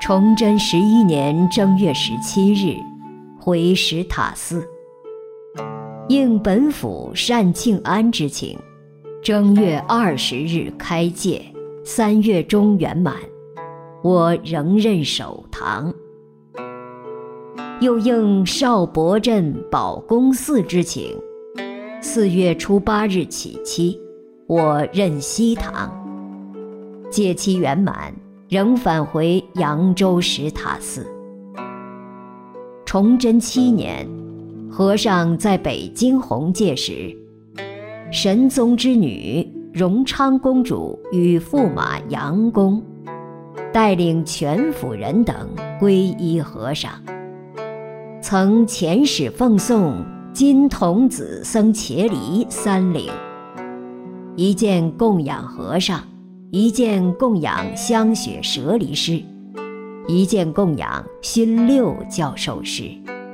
崇祯11年正月17日，回石塔寺。应本府单庆安之请，正月20日开戒，3月中圆满，我仍任守堂。又应少博镇保公寺之请，4月初8日起期，我任西堂。戒期圆满，仍返回扬州石塔寺。崇祯7年，和尚在北京弘戒时，神宗之女荣昌公主与驸马杨公带领全府人等皈依和尚，曾遣使奉送金童子僧伽梨3领，一件供养和尚，一件供养香雪舍利师，一件供养勋六教授师。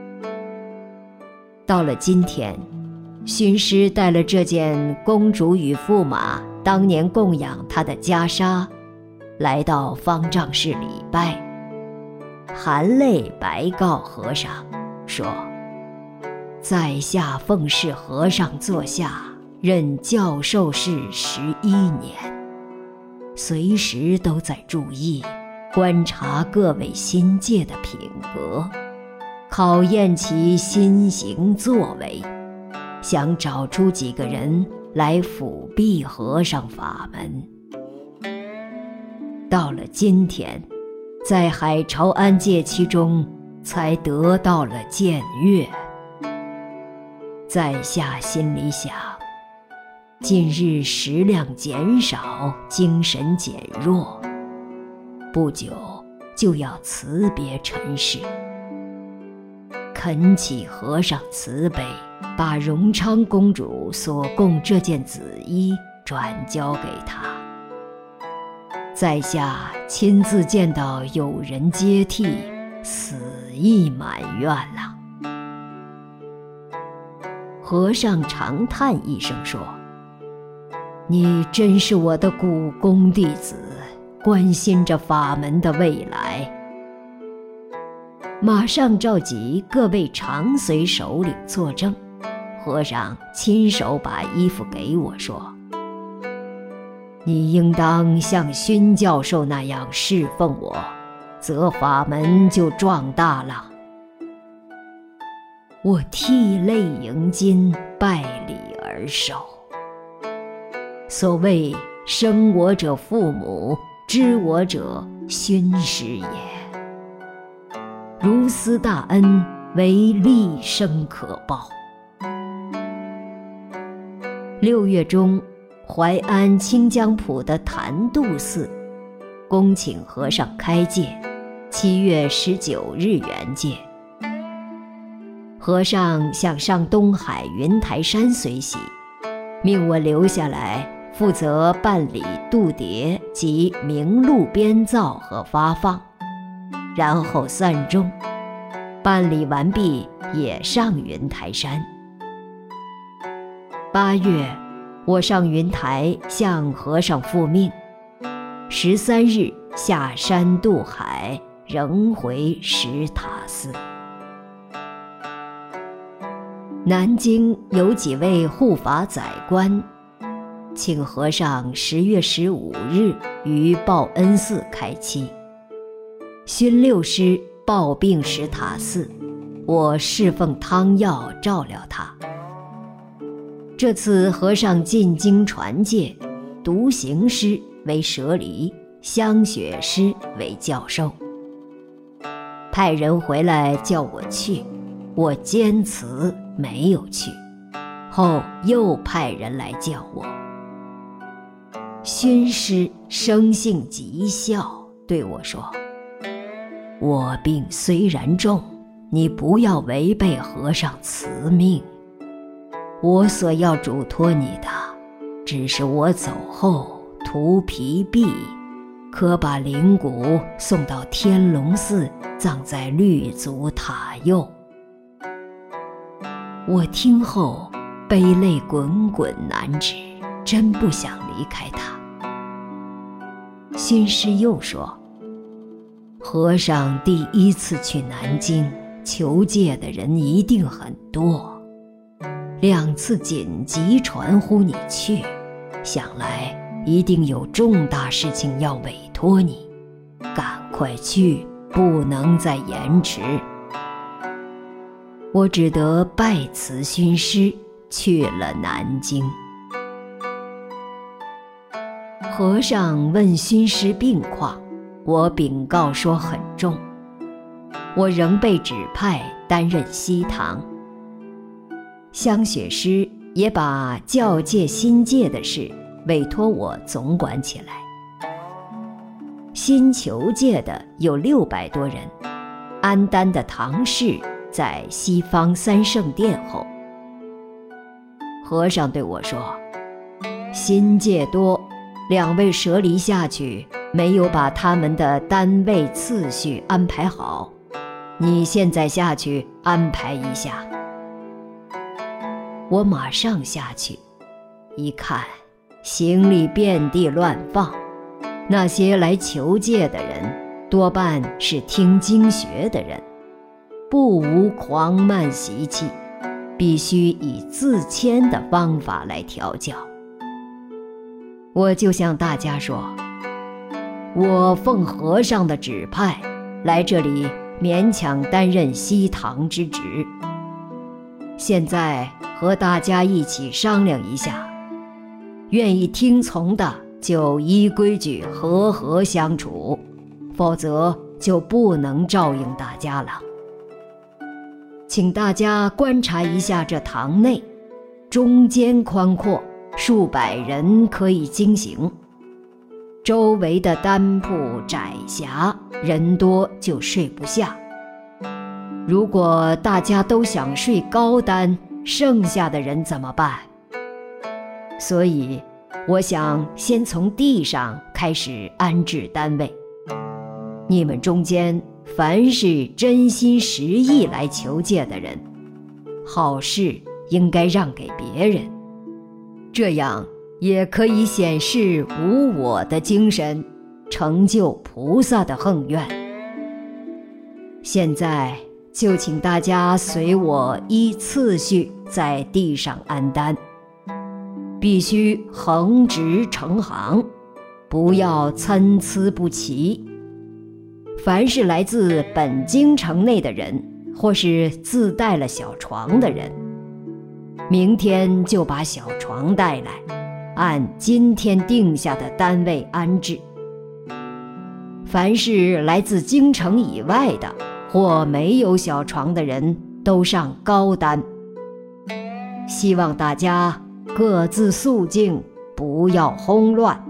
到了今天，勋师带了这件公主与驸马当年供养他的袈裟，来到方丈室礼拜，含泪白告和尚说：在下奉侍和尚座下，任教授室11年，随时都在注意观察各位新戒的品格，考验其心行作为，想找出几个人来辅弼和尚法门。到了今天，在海潮安戒期中才得到了僭越。在下心里想，近日食量减少，精神减弱，不久就要辞别尘世，恳请和尚慈悲，把荣昌公主所供这件紫衣转交给他。在下亲自见到有人接替，死意满愿了。和尚长叹一声说：你真是我的古公弟子，关心着法门的未来。马上召集各位常随首领作证。和尚亲手把衣服给我，说：你应当像勋教授那样侍奉我，则法门就壮大了。我涕泪迎襟，拜礼而受。所谓生我者父母，知我者勋师也。如斯大恩，唯立生可报。6月中，淮安清江浦的潭渡寺恭请和尚开戒，7月19日圆戒。和尚想上东海云台山随喜，命我留下来负责办理渡牒及名录编造和发放，然后散众，办理完毕也上云台山。8月，我上云台向和尚复命，13日下山渡海，仍回石塔寺。南京有几位护法宰官，请和尚10月15日于报恩寺开期。勋六师抱病石塔寺，我侍奉汤药照料他。这次和尚进京传戒，独行师为舍离，香雪师为教授。派人回来叫我去，我坚持没有去，后又派人来叫我。勋师生性极孝，对我说：我病虽然重，你不要违背和尚慈命。我所要嘱托你的，只是我走后涂皮壁，可把灵骨送到天龙寺，葬在绿足塔右。我听后悲泪滚滚难止，真不想离开他。勋师又说： 和尚第一次去南京求戒的人一定很多，2次紧急传呼你去，想来一定有重大事情要委托你，赶快去，不能再延迟。我只得拜辞勋师，去了南京。和尚问勋师病况，我禀告说很重。我仍被指派担任西堂。香雪师也把教戒新戒的事委托我总管起来。新求戒的有600多人，安丹的堂室在西方3圣殿后。和尚对我说，新戒多，2位舍离下去，没有把他们的单位次序安排好，你现在下去安排一下。我马上下去，一看行李遍地乱放，那些来求戒的人多半是听经学的人，不无狂慢习气，必须以自谦的方法来调教。我就向大家说，我奉和尚的指派来这里勉强担任西堂之职，现在和大家一起商量一下，愿意听从的就依规矩和和相处，否则就不能照应大家了。请大家观察一下这堂内，中间宽阔，数百人可以经行，周围的单铺窄狭，人多就睡不下。如果大家都想睡高单，剩下的人怎么办？所以我想先从地上开始安置单位。你们中间凡是真心实意来求戒的人，好事应该让给别人，这样也可以显示无我的精神，成就菩萨的宏愿。现在就请大家随我依次序在地上安单，必须横直成行，不要参差不齐。凡是来自本京城内的人，或是自带了小床的人，明天就把小床带来，按今天定下的单位安置。凡是来自京城以外的或没有小床的人，都上高单。希望大家各自肃静，不要轰乱。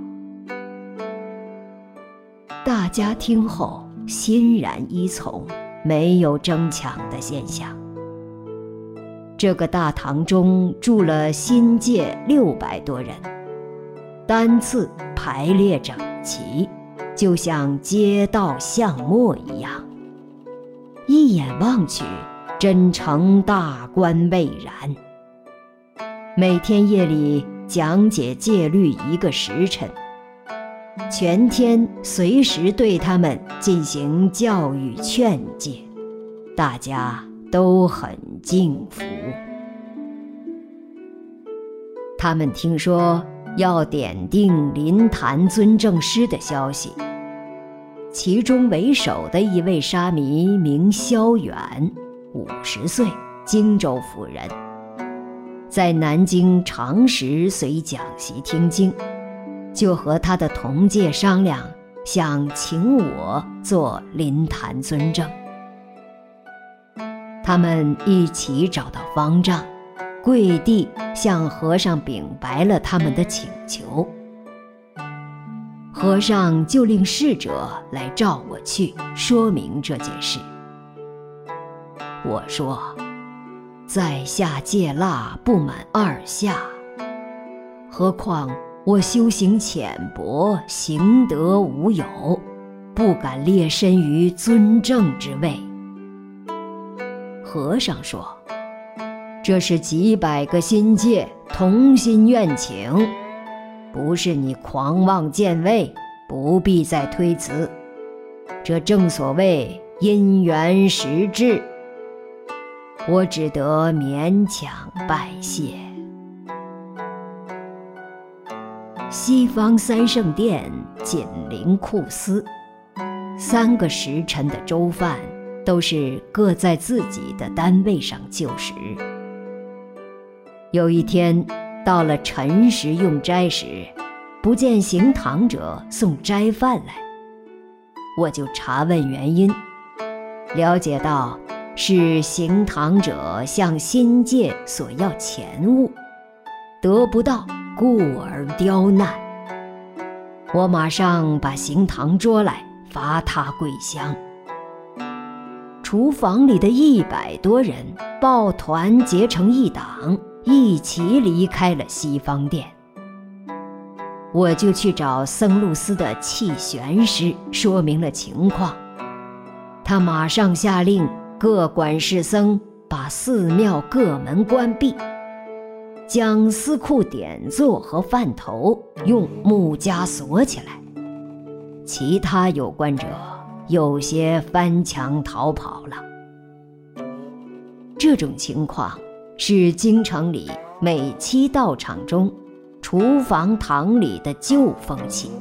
大家听后欣然依从，没有争抢的现象。这个大堂中住了新戒600多人，单次排列整齐，就像街道巷陌一样，一眼望去，真成大观蔚然。每天夜里讲解戒律1个时辰，全天随时对他们进行教育劝诫，大家都很敬服。他们听说要点定临坛尊正师的消息，其中为首的一位沙弥名萧远，50岁，荆州府人，在南京常时随讲习听经，就和他的同戒商量，想请我做临坛尊正。他们一起找到方丈，跪地向和尚禀白了他们的请求。和尚就令侍者来召我去，说明这件事。我说，在下戒腊不满2下，何况我修行浅薄，行德无有，不敢列身于尊正之位。和尚说，这是几百个新戒同心愿请，不是你狂妄见位，不必再推辞。 这正所谓因缘实至，我只得勉强拜谢。西方三圣殿紧邻库司，3个时辰的粥饭都是各在自己的单位上就食。有一天到了辰时用斋时，不见行堂者送斋饭来，我就查问原因，了解到是行堂者向新界所要钱物，得不到，故而刁难。我马上把行堂捉来，罚他跪香。厨房里的100多人抱团结成一党，一起离开了西方殿。我就去找僧路司的契玄师说明了情况，他马上下令各管事僧把寺庙各门关闭，将司库典座和饭头用木枷锁起来，其他有关者有些翻墙逃跑了。这种情况是京城里每期道场中厨房堂里的旧风气。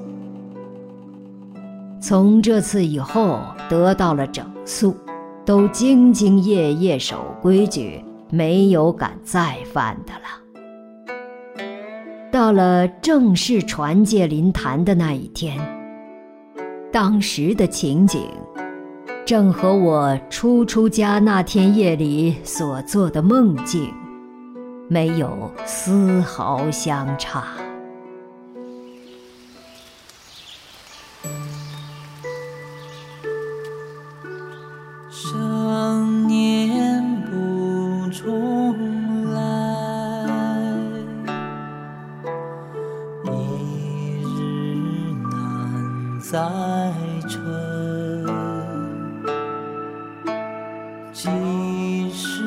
从这次以后得到了整肃，都兢兢业业守规矩，没有敢再犯的了。到了正式传戒灵坛的那一天，当时的情景正和我出家那天夜里所做的梦境没有丝毫相差。 生念不重来，一日难再晨。即使